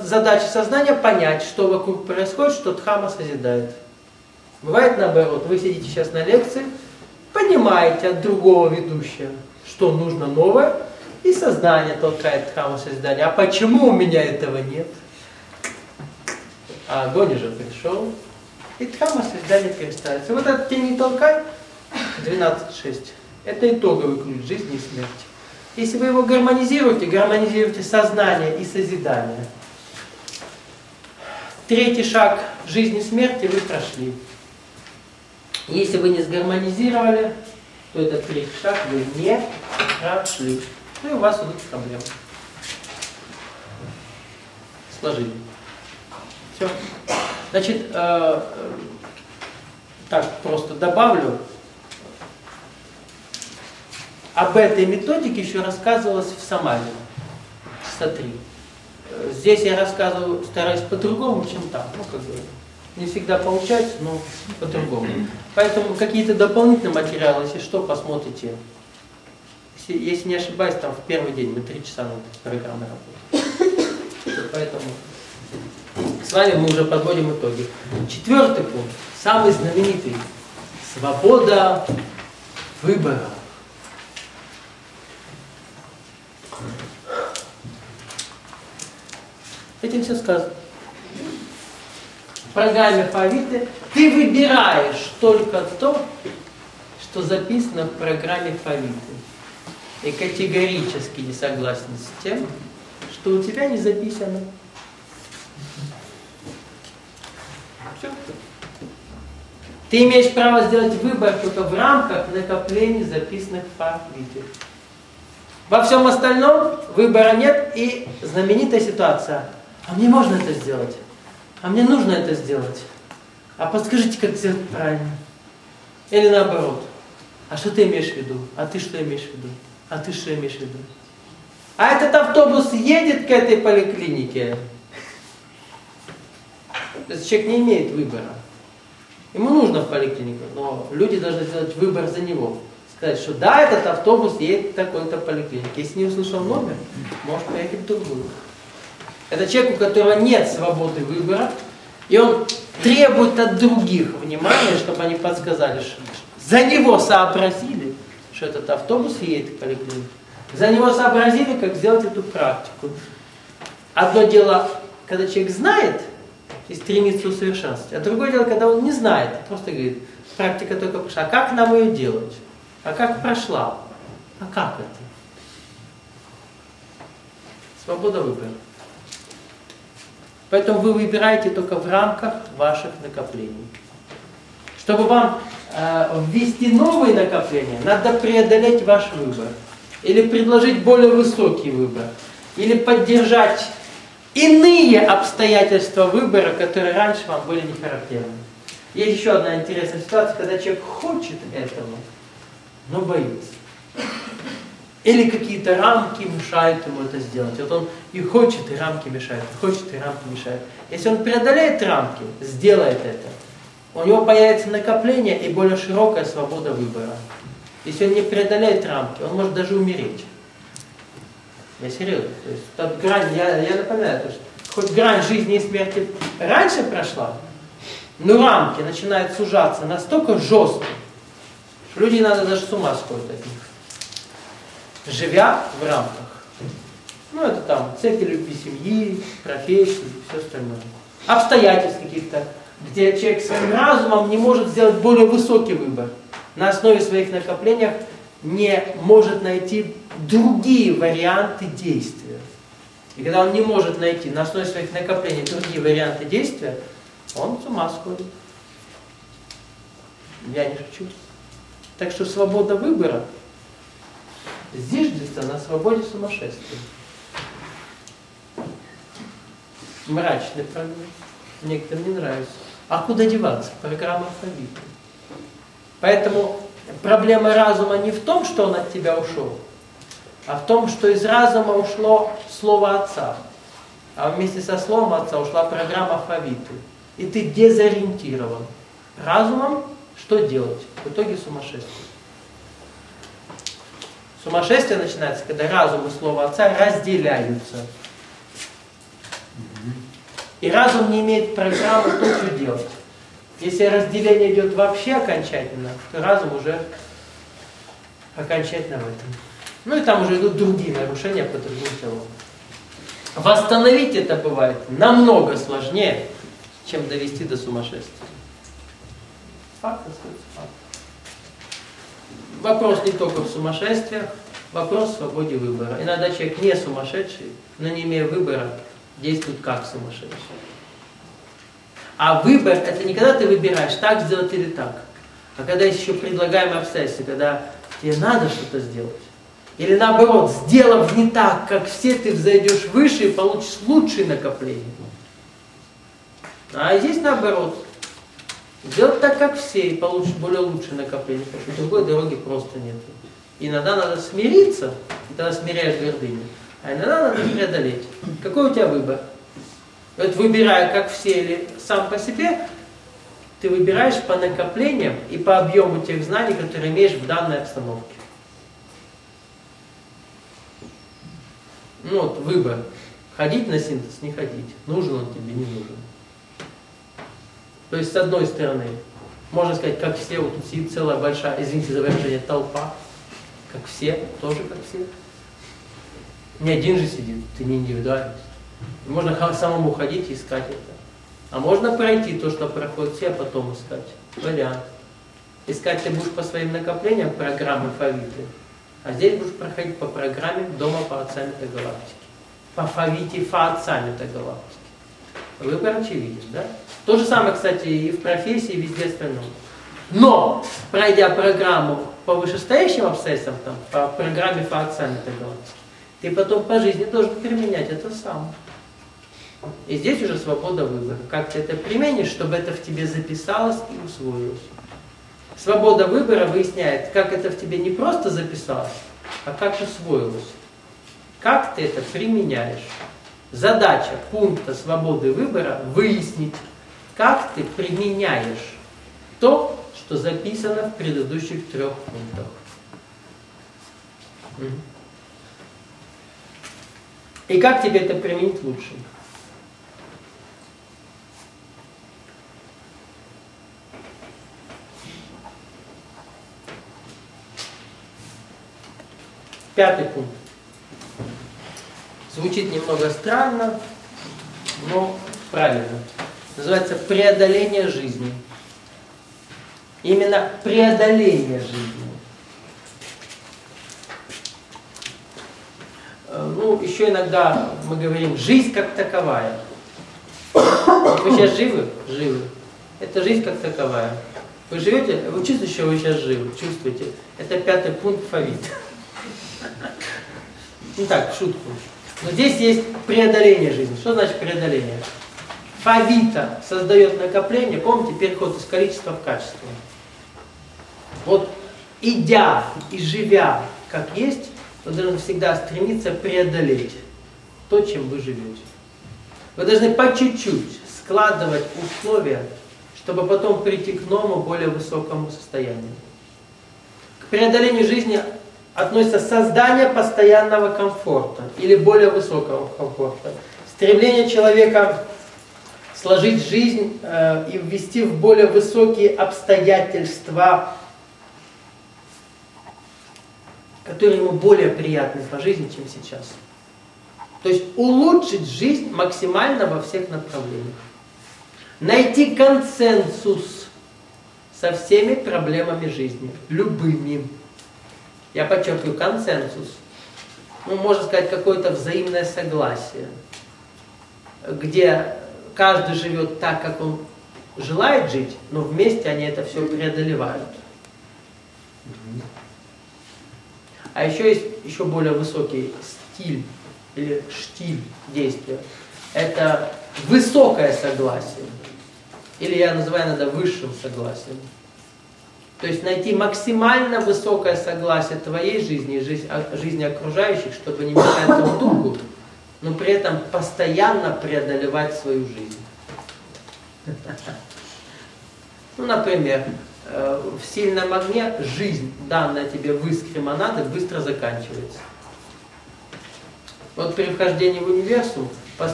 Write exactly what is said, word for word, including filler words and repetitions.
задача сознания понять, что вокруг происходит, что Дхамма созидает. Бывает наоборот, вы сидите сейчас на лекции, понимаете от другого ведущего, что нужно новое, и сознание толкает Дхамму созидания. А почему у меня этого нет? А огонь уже пришел, и Дхамма созидания перестраивается. Вот этот «Тень не толкай» двенадцать шесть. Это итоговый ключ жизни и смерти. Если вы его гармонизируете, гармонизируете сознание и созидание. Третий шаг жизни и смерти вы прошли. Если вы не сгармонизировали, то этот третий шаг вы не прошли. Ну и у вас идут проблемы. Сложили. Все. Значит, э, так просто добавлю. Об этой методике еще рассказывалось в Самаде, часа три. Здесь я рассказываю, стараюсь по-другому, чем там. Ну, как бы, не всегда получается, но по-другому. Поэтому какие-то дополнительные материалы, если что, посмотрите. Если, если не ошибаюсь, там в первый день мы три часа над этой программой работаем. Поэтому с вами мы уже подводим итоги. Четвертый пункт, самый знаменитый. Свобода выбора. Этим все сказано. В программе Фавиты ты выбираешь только то, что записано в программе Фавиты. И категорически не согласен с тем, что у тебя не записано. Все. Ты имеешь право сделать выбор только в рамках накоплений, записанных в Фавите. Во всем остальном выбора нет, и знаменитая ситуация. А мне можно это сделать? А мне нужно это сделать? А подскажите, как сделать правильно? Или наоборот? А что ты имеешь в виду? А ты что имеешь в виду? А ты что имеешь в виду? А этот автобус едет к этой поликлинике? То есть человек не имеет выбора. Ему нужно в поликлинику, но люди должны сделать выбор за него. Сказать, что да, этот автобус едет в такой-то поликлинике. Если не услышал номер, может поехать в другую. Это человек, у которого нет свободы выбора, и он требует от других внимания, чтобы они подсказали, что за него сообразили, что этот автобус едет в поликлинику. За него сообразили, как сделать эту практику. Одно дело, когда человек знает и стремится усовершенствовать, а другое дело, когда он не знает, просто говорит, практика только пошла. А как нам ее делать? А как прошла? А как это? Свобода выбора. Поэтому вы выбираете только в рамках ваших накоплений. Чтобы вам э, ввести новые накопления, надо преодолеть ваш выбор. Или предложить более высокий выбор. Или поддержать иные обстоятельства выбора, которые раньше вам были не характерны. Есть еще одна интересная ситуация, когда человек хочет этого, но боится. Или какие-то рамки мешают ему это сделать. Вот он и хочет, и рамки мешают, и хочет, и рамки мешают. Если он преодолеет рамки, сделает это, у него появится накопление и более широкая свобода выбора. Если он не преодолеет рамки, он может даже умереть. Я серьезно. То есть, тот грань, я, я напоминаю, то, что хоть грань жизни и смерти раньше прошла, но рамки начинают сужаться настолько жестко, что люди надо даже с ума сходят от них. Живя в рамках. Ну, это там цепи любви семьи, профессии, все остальное. Обстоятельств каких-то, где человек своим разумом не может сделать более высокий выбор. На основе своих накоплений не может найти другие варианты действия. И когда он не может найти на основе своих накоплений другие варианты действия, он с ума сходит. Я не шучу. Так что свобода выбора зиждется на свободе сумасшествия. Мрачный прогноз. Некоторым не нравится. А куда деваться? Программа Фавиты. Поэтому проблема разума не в том, что он от тебя ушел, а в том, что из разума ушло слово Отца. А вместе со словом Отца ушла программа Фавиты. И ты дезориентирован. Разумом что делать? В итоге сумасшествие. Сумасшествие начинается, когда разум и слово Отца разделяются. И разум не имеет программы, то, что делать. Если разделение идет вообще окончательно, то разум уже окончательно в этом. Ну и там уже идут другие нарушения по другим телам. Восстановить это бывает намного сложнее, чем довести до сумасшествия. Факт остается факт. Вопрос не только в сумасшествиях, вопрос в свободе выбора. Иногда человек не сумасшедший, но не имея выбора, действует как сумасшедший. А выбор — это не когда ты выбираешь, так сделать или так. А когда есть еще предлагаемые обстоятельства, когда тебе надо что-то сделать. Или наоборот, сделав не так, как все, ты взойдешь выше и получишь лучшие накопления. А здесь наоборот. Сделать так, как все, и получишь более лучшие накопления, потому что другой дороги просто нет. Иногда надо смириться, и тогда смиряешь гордыню. А иногда надо преодолеть. Какой у тебя выбор? Вот выбирая, как все или сам по себе, ты выбираешь по накоплениям и по объему тех знаний, которые имеешь в данной обстановке. Ну вот выбор. Ходить на синтез, не ходить. Нужен он тебе, не нужен. То есть, с одной стороны, можно сказать, как все, вот тут сидит целая большая, извините за выражение, толпа. Как все, тоже как все. Не один же сидит, ты не индивидуальность. Можно самому ходить и искать это. А можно пройти то, что проходит все, а потом искать. Вариант. Искать ты будешь по своим накоплениям программы Фавиты. А здесь будешь проходить по программе Дома по отцам-то галактики. По Фавите Фа отцам-то галактики. Выбор очевиден, да? То же самое, кстати, и в профессии, и везде остальном. Но, пройдя программу по вышестоящим обстоятельствам, там, по программе Фа отцам-то галактики, ты потом по жизни должен применять это сам. И здесь уже свобода выбора. Как ты это применишь, чтобы это в тебе записалось и усвоилось. Свобода выбора выясняет, как это в тебе не просто записалось, а как усвоилось. Как ты это применяешь. Задача пункта свободы выбора – выяснить, как ты применяешь то, что записано в предыдущих трех пунктах. И как тебе это применить лучше? Пятый пункт. Звучит немного странно, но правильно. Называется преодоление жизни. Именно преодоление жизни. Ну, еще иногда мы говорим «жизнь как таковая». Вы сейчас живы? Живы. Это жизнь как таковая. Вы живете, вы чувствуете, что вы сейчас живы, чувствуете. Это пятый пункт Фавита. Ну так, в шутку. Но здесь есть преодоление жизни. Что значит преодоление? Фавита создает накопление, помните, переход из количества в качество. Вот идя и живя как есть, вы должны всегда стремиться преодолеть то, чем вы живете. Вы должны по чуть-чуть складывать условия, чтобы потом прийти к новому, более высокому состоянию. К преодолению жизни относится создание постоянного комфорта или более высокого комфорта. Стремление человека сложить жизнь э, и ввести в более высокие обстоятельства, которые ему более приятны по жизни, чем сейчас. То есть улучшить жизнь максимально во всех направлениях. Найти консенсус со всеми проблемами жизни, любыми. Я подчеркиваю, консенсус. Ну, можно сказать, какое-то взаимное согласие, где каждый живет так, как он желает жить, но вместе они это все преодолевают. А еще есть еще более высокий стиль или штиль действия. Это высокое согласие. Или я называю иногда высшим согласием. То есть найти максимально высокое согласие твоей жизни и жизни окружающих, чтобы не мешать друг другу, но при этом постоянно преодолевать свою жизнь. Ну, например, в сильном огне жизнь, данная тебе в искре монады, быстро заканчивается. Вот при вхождении в универсум